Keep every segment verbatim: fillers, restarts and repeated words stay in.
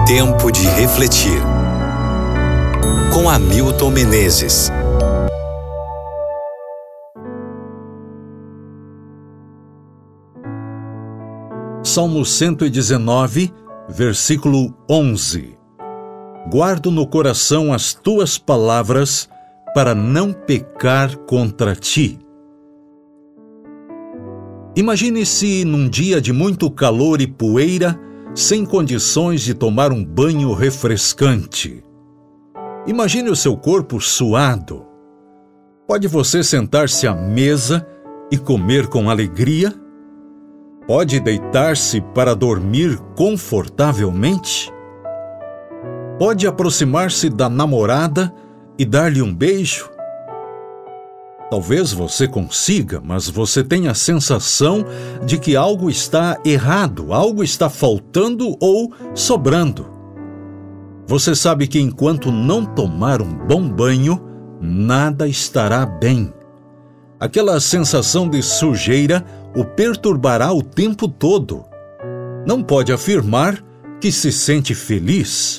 Tempo de refletir. Com Hamilton Menezes. Salmo cento e dezenove, versículo onze. Guardo no coração as tuas palavras para não pecar contra ti. Imagine-se num dia de muito calor e poeira, sem condições de tomar um banho refrescante. Imagine o seu corpo suado. Pode você sentar-se à mesa e comer com alegria? Pode deitar-se para dormir confortavelmente? Pode aproximar-se da namorada e dar-lhe um beijo? Talvez você consiga, mas você tem a sensação de que algo está errado, algo está faltando ou sobrando. Você sabe que enquanto não tomar um bom banho, nada estará bem. Aquela sensação de sujeira o perturbará o tempo todo. Não pode afirmar que se sente feliz.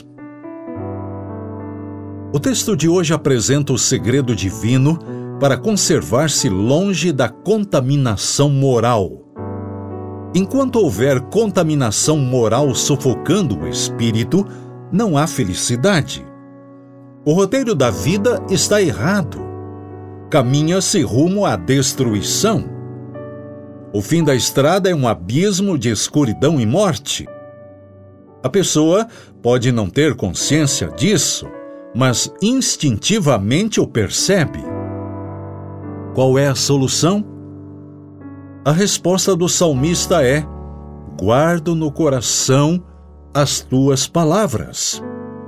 O texto de hoje apresenta o segredo divino para conservar-se longe da contaminação moral. Enquanto houver contaminação moral sufocando o espírito, não há felicidade. O roteiro da vida está errado. Caminha-se rumo à destruição. O fim da estrada é um abismo de escuridão e morte. A pessoa pode não ter consciência disso, mas instintivamente o percebe. Qual é a solução? A resposta do salmista é: guardo no coração as tuas palavras.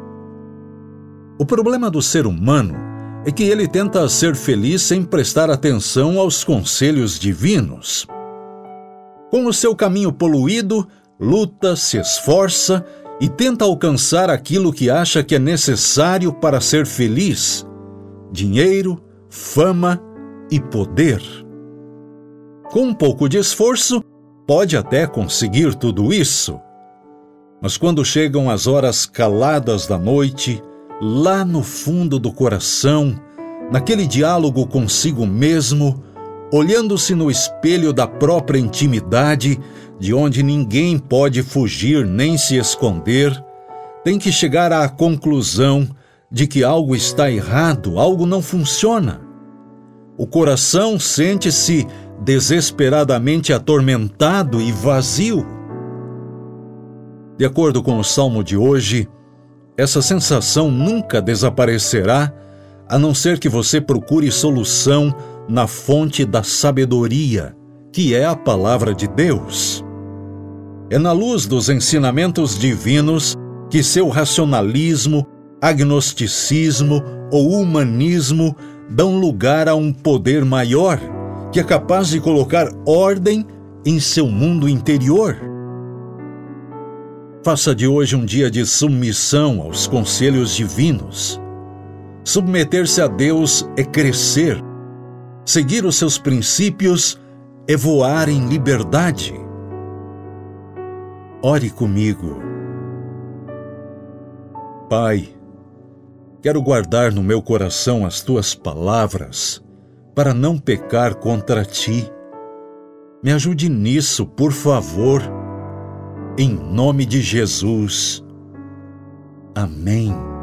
O problema do ser humano é que ele tenta ser feliz sem prestar atenção aos conselhos divinos. Com o seu caminho poluído, luta, se esforça e tenta alcançar aquilo que acha que é necessário para ser feliz: dinheiro, fama e poder. Com um pouco de esforço, pode até conseguir tudo isso. Mas quando chegam as horas caladas da noite, lá no fundo do coração, naquele diálogo consigo mesmo, olhando-se no espelho da própria intimidade, de onde ninguém pode fugir nem se esconder, tem que chegar à conclusão de que algo está errado, algo não funciona. O coração sente-se desesperadamente atormentado e vazio. De acordo com o salmo de hoje, essa sensação nunca desaparecerá, a não ser que você procure solução na fonte da sabedoria, que é a palavra de Deus. É na luz dos ensinamentos divinos que seu racionalismo, agnosticismo ou humanismo dão lugar a um poder maior, que é capaz de colocar ordem em seu mundo interior. Faça de hoje um dia de submissão aos conselhos divinos. Submeter-se a Deus é crescer. Seguir os seus princípios é voar em liberdade. Ore comigo. Pai, quero guardar no meu coração as tuas palavras para não pecar contra ti. Me ajude nisso, por favor. Em nome de Jesus. Amém.